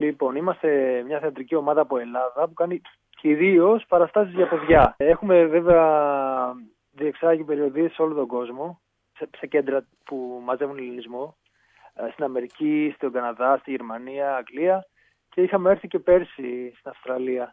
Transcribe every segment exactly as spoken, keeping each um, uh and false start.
Λοιπόν, είμαστε μια θεατρική ομάδα από Ελλάδα που κάνει κυρίως παραστάσεις για παιδιά. Έχουμε βέβαια διεξάγει περιοδίες σε όλο τον κόσμο, σε, σε κέντρα που μαζεύουν ελληνισμό, στην Αμερική, στον Καναδά, στη Γερμανία, Αγγλία, και είχαμε έρθει και πέρσι στην Αυστραλία.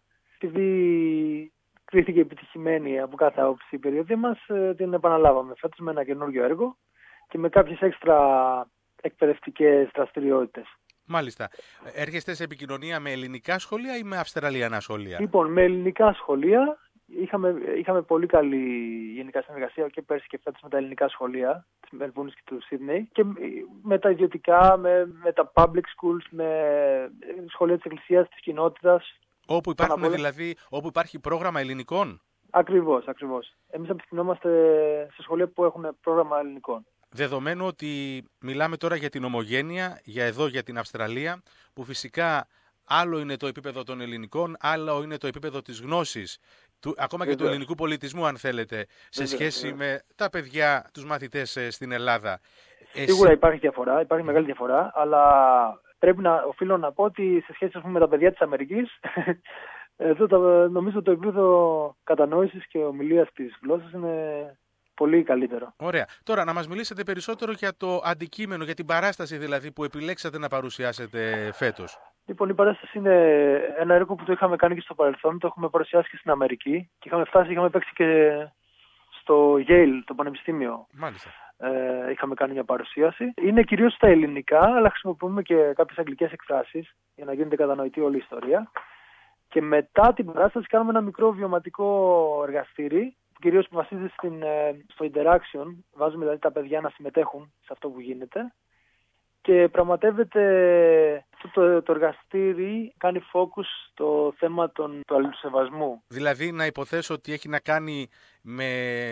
Επειδή κρίθηκε επιτυχημένη από κάθε άποψη η περιοδία μας, την επαναλάβαμε φέτος με ένα καινούργιο έργο και με κάποιες έξτρα εκπαιδευτικές δραστηριότητες. Μάλιστα. Έρχεστε σε επικοινωνία με ελληνικά σχολεία ή με αυστραλιανά σχολεία? Λοιπόν, με ελληνικά σχολεία. Είχαμε, είχαμε πολύ καλή γενικά συνεργασία και πέρσι και φέτος με τα ελληνικά σχολεία της Μελβούρνης και του Σίδνεϊ, και με τα ιδιωτικά, με, με τα public schools, με σχολεία της εκκλησίας, της κοινότητας. Όπου υπάρχουν δηλαδή, όπου υπάρχει πρόγραμμα ελληνικών. Ακριβώς, ακριβώς. Εμείς απευθυνόμαστε σε σχολεία που έχουν πρόγραμμα ελληνικών. Δεδομένου ότι μιλάμε τώρα για την ομογένεια, για εδώ, για την Αυστραλία, που φυσικά άλλο είναι το επίπεδο των ελληνικών, άλλο είναι το επίπεδο της γνώσης, του, ακόμα και του ελληνικού πολιτισμού, αν θέλετε, σε Βέβαια, σχέση βέβαια. με τα παιδιά, τους μαθητές στην Ελλάδα. Σίγουρα υπάρχει διαφορά, υπάρχει μεγάλη διαφορά, αλλά πρέπει να οφείλω να πω ότι σε σχέση με τα παιδιά της Αμερικής, εδώ το, νομίζω το επίπεδο κατανόησης και ομιλίας της γλώσσας είναι πολύ καλύτερο. Ωραία. Τώρα να μας μιλήσετε περισσότερο για το αντικείμενο, για την παράσταση δηλαδή που επιλέξατε να παρουσιάσετε φέτος. Λοιπόν, η παράσταση είναι ένα έργο που το είχαμε κάνει και στο παρελθόν, το έχουμε παρουσιάσει και στην Αμερική και είχαμε φτάσει, είχαμε παίξει και στο Yale, το Πανεπιστήμιο. Μάλιστα. Ε, είχαμε κάνει μια παρουσίαση. Είναι κυρίως στα ελληνικά, αλλά χρησιμοποιούμε και κάποιες αγγλικές εκφράσεις για να γίνεται κατανοητή όλη η ιστορία. Και μετά την παράσταση κάνουμε ένα μικρό βιωματικό εργαστήρι, που κυρίως βασίζεται στην, στο interaction, βάζουμε δηλαδή τα παιδιά να συμμετέχουν σε αυτό που γίνεται. Και πραγματεύεται αυτό το, το εργαστήρι, κάνει focus στο θέμα των, του αλληλοσεβασμού. Δηλαδή να υποθέσω ότι έχει να κάνει με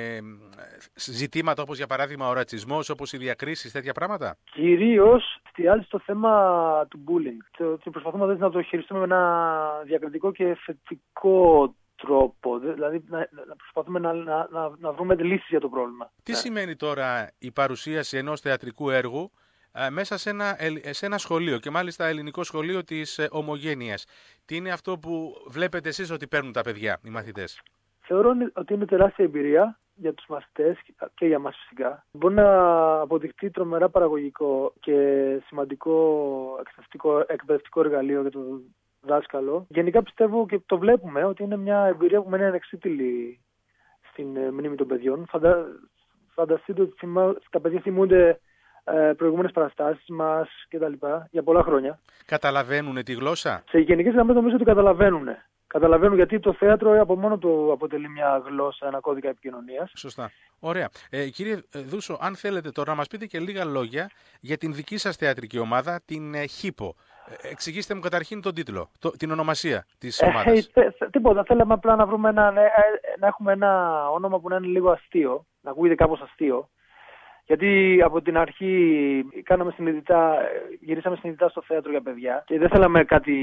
ζητήματα όπως για παράδειγμα ο ρατσισμός, όπως οι διακρίσεις, τέτοια πράγματα. Κυρίως εστιάζει στο θέμα του bullying. Και προσπαθούμε δηλαδή να το χειριστούμε με ένα διακριτικό και θετικό τρόπο. Δηλαδή να, να προσπαθούμε να, να, να, να βρούμε λύσεις για το πρόβλημα. Τι ναι. σημαίνει τώρα η παρουσίαση ενός θεατρικού έργου μέσα σε ένα, σε ένα σχολείο, και μάλιστα ελληνικό σχολείο της ομογένειας? Τι είναι αυτό που βλέπετε εσείς ότι παίρνουν τα παιδιά, οι μαθητές? Θεωρώ ότι είναι τεράστια εμπειρία για τους μαθητές και για μας φυσικά. Μπορεί να αποδειχτεί τρομερά παραγωγικό και σημαντικό εκπαιδευτικό εργαλείο για το δάσκαλο. Γενικά πιστεύω και το βλέπουμε ότι είναι μια εμπειρία που μένει ανεξίτηλη στην μνήμη των παιδιών. Φαντα... Φανταστείτε ότι θυμά... τα παιδιά θυμούνται προηγούμενες παραστάσεις μας κτλ. Για πολλά χρόνια. Καταλαβαίνουν τη γλώσσα? Σε γενικές γραμμές νομίζω ότι καταλαβαίνουν. Καταλαβαίνουν, γιατί το θέατρο από μόνο του αποτελεί μια γλώσσα, ένα κώδικα επικοινωνίας. Σωστά. Ωραία. Ε, κύριε Δούσο, αν θέλετε τώρα να μας πείτε και λίγα λόγια για την δική σας θεατρική ομάδα, την ε, Χίπο. Ε, εξηγήστε μου καταρχήν τον τίτλο, το, την ονομασία της ομάδας. Ε, ε, τίποτα. Θέλαμε απλά να, βρούμε ένα, ε, να έχουμε ένα όνομα που να είναι λίγο αστείο, να ακούγεται κάπως αστείο. Γιατί από την αρχή κάναμε συνειδητά, γυρίσαμε συνειδητά στο θέατρο για παιδιά και δεν θέλαμε κάτι,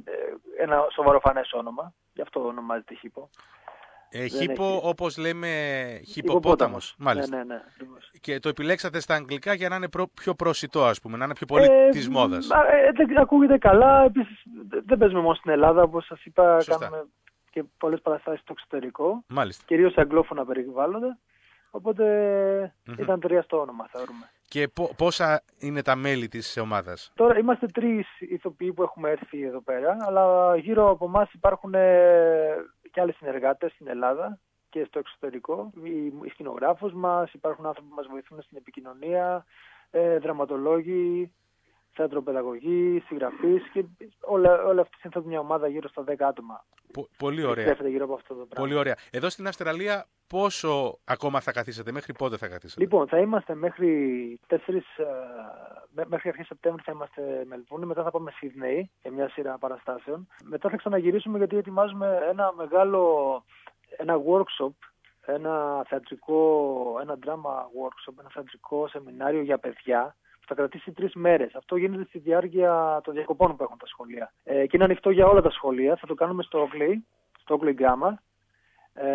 ένα σοβαροφανές όνομα. Γι' αυτό ονομάζεται Χίπο. Ε, Χίπο, έχει... όπως λέμε, χιποπόταμος. Μάλιστα. Ναι, ναι, ναι. Και το επιλέξατε στα αγγλικά για να είναι προ... πιο προσιτό, ας πούμε, να είναι πιο πολύ ε, της μόδας. Ε, δεν ακούγεται καλά. Επίσης, δεν παίζουμε μόνο στην Ελλάδα, όπως σας είπα. Σωστά. Κάνουμε και πολλές παραστάσεις στο εξωτερικό. Μάλιστα. Κυρίως σε αγγλόφωνα περιβάλλοντα. Οπότε mm-hmm. ήταν ταιριαστό όνομα, θεωρούμε. Και πόσα είναι τα μέλη της ομάδας? Τώρα είμαστε τρεις ηθοποιοί που έχουμε έρθει εδώ πέρα, αλλά γύρω από εμάς υπάρχουν και άλλοι συνεργάτες στην Ελλάδα και στο εξωτερικό. Οι σκηνογράφος μας, υπάρχουν άνθρωποι που μας βοηθούν στην επικοινωνία, δραματολόγοι, θεατροπαιδαγωγοί, συγγραφείς, και όλα, όλα αυτή είναι μια ομάδα γύρω στα δέκα άτομα. Πο, πολύ ωραία. Γύρω από αυτό το πράγμα. Πολύ ωραία. Εδώ στην Αυστραλία πόσο ακόμα θα καθίσετε, μέχρι πότε θα καθίσετε? Λοιπόν, θα είμαστε μέχρι τέσσερις, μέχρι αρχές Σεπτέμβρη θα είμαστε Μελβούρνη, μετά θα πάμε Σίδνεϊ για μια σειρά παραστάσεων. Μετά θα ξαναγυρίσουμε γιατί ετοιμάζουμε ένα μεγάλο, ένα workshop, ένα θεατρικό, ένα drama workshop, ένα θεατρικό σεμινάριο για παιδιά. Θα κρατήσει τρεις μέρες. Αυτό γίνεται στη διάρκεια των διακοπών που έχουν τα σχολεία. Ε, και είναι ανοιχτό για όλα τα σχολεία. Θα το κάνουμε στο Oakley, στο Oakley Gamma. Ε,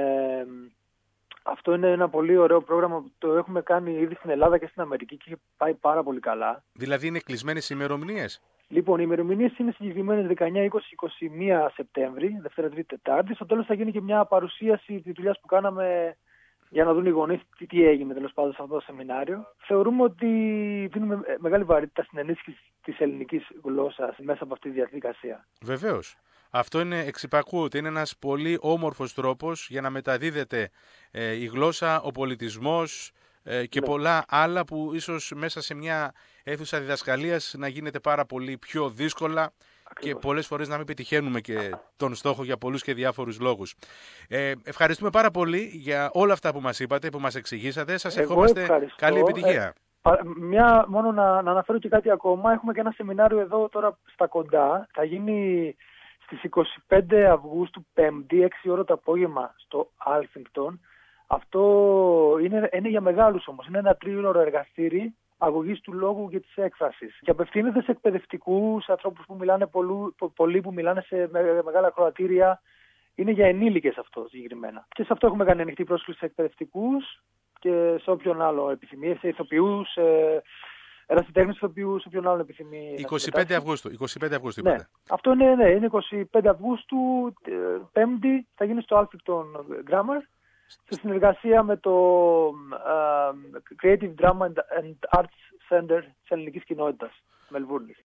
αυτό είναι ένα πολύ ωραίο πρόγραμμα που το έχουμε κάνει ήδη στην Ελλάδα και στην Αμερική και πάει πάρα πολύ καλά. Δηλαδή είναι κλεισμένες ημερομηνίες? Λοιπόν, οι ημερομηνίες είναι συγκεκριμένες δεκαεννιά, είκοσι, είκοσι μία Σεπτέμβρη, Δευτέρα, Τρίτη, Τετάρτη. Στο τέλος θα γίνει και μια παρουσίαση της δουλειάς που κάναμε για να δουν οι γονείς τι, τι έγινε τέλος πάντων σε αυτό το σεμινάριο. Θεωρούμε ότι δίνουμε μεγάλη βαρύτητα στην ενίσχυση της ελληνικής γλώσσας μέσα από αυτή τη διαδικασία. Βεβαίως. Αυτό είναι, εξυπακούω ότι είναι ένας πολύ όμορφος τρόπος για να μεταδίδεται ε, η γλώσσα, ο πολιτισμός ε, και ναι. πολλά άλλα που ίσως μέσα σε μια αίθουσα διδασκαλίας να γίνεται πάρα πολύ πιο δύσκολα. Ακριβώς. Και πολλές φορές να μην πετυχαίνουμε και τον στόχο για πολλούς και διάφορους λόγους. Ε, ευχαριστούμε πάρα πολύ για όλα αυτά που μας είπατε, που μας εξηγήσατε. Σας ευχόμαστε καλή επιτυχία. Ε, μια, μόνο να, να αναφέρω και κάτι ακόμα. Έχουμε και ένα σεμινάριο εδώ τώρα στα κοντά. Θα γίνει στις είκοσι πέντε Αυγούστου, Πέμπτη, έξι ώρα το απόγευμα στο Alphington. Αυτό είναι, είναι για μεγάλους όμως. Είναι ένα τρίωρο εργαστήρι αγωγής του λόγου και της έκφρασης. Και απευθύνεται σε εκπαιδευτικούς, σε ανθρώπους που μιλάνε πολλού, πολλοί που μιλάνε σε μεγάλα κροατήρια. Είναι για ενήλικες αυτό συγκεκριμένα. Και σε αυτό έχουμε κάνει ανοιχτή πρόσκληση σε εκπαιδευτικούς και σε όποιον άλλο επιθυμεί, σε ηθοποιούς, σε ερασιτέχνες ηθοποιούς, σε όποιον άλλο επιθυμεί. είκοσι πέντε Αυγούστου. είκοσι πέντε Αυγούστου ναι. Αυτό είναι, ναι, είναι είκοσι πέντε Αυγούστου, Πέμπτη, θα γίνει στο Alphington Grammar. Σε συνεργασία με το uh, Creative Drama and Arts Center της ελληνικής κοινότητας Μελβούρνης.